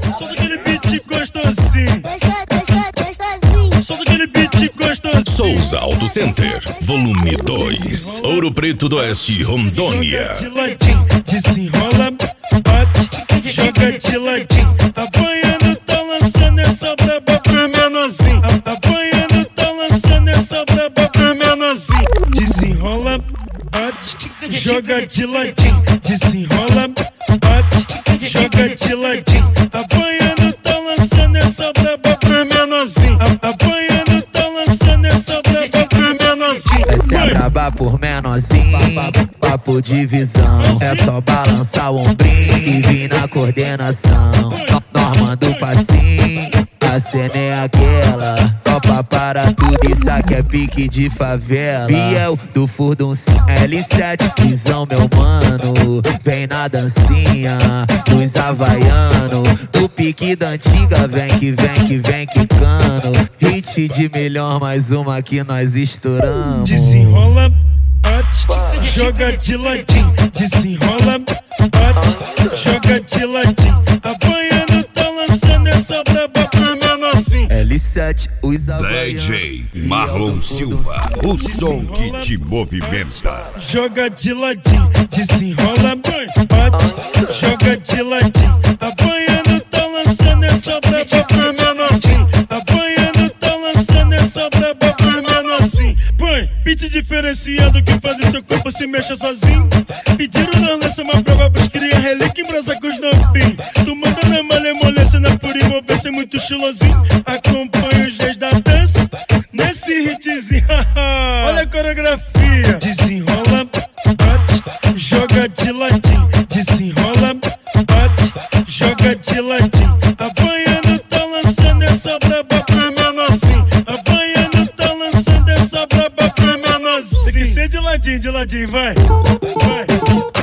Solta aquele beat gostosinho. Solta aquele beat gostosinho. Souza Auto Center, volume 2, Ouro Preto do Oeste, Rondônia. De ladinho, desenrola, bate, joga de ladinho. Apanhando, tá lançando essa braba pro menorzinho. Apanhando, tá lançando essa braba pro menorzinho. Desenrola, bate, joga de ladinho. Desenrola, bate, joga de ladinho. Apanhando, tá lançando essa braba pro menorzinho. Apanhando, tá lançando essa braba pro menorzinho. Essa é braba por menorzinho, papo de visão. É só balançar o ombrinho e vir na coordenação. Norma do passinho, a cena é aquela. Topa para tudo, isso aqui é pique de favela. Biel do Furdun L7, visão meu mano. Vem na dancinha, dos havaiano. Do pique da antiga, vem que vem que vem quicando. Hit de melhor, mais uma que nós estouramos. Desenrola, bate, joga de ladinho. Desenrola, bate, joga de ladinho. Apanhando, tá lançando essa braba pro menorzinho. L7, os havaianos. DJ Marlon Silva, o som que te movimenta. Joga de ladinho, desenrola, bate, joga de ladinho. Apanhando, tá lançando essa braba pro menorzinho. Apanhando, tá lançando essa braba pro menorzinho. Põe, beat diferenciado que faz o seu corpo se mexa sozinho. Pediram na lança uma prova pros cria, relíquia em brasa com os novinhos. Tu manda na malemolência, na pura envolvência, muito estilosinho. Acompanha os dias da dança nesse hitzinho. Olha a coreografia. Desenrola, bate, joga de ladinho. Desenrola, bate, joga de ladinho. Apanhando, tá lançando essa braba pro menorzinho. Apanhando, tá lançando essa braba pro menorzinho. Tem que ser de ladinho, vai. Vai.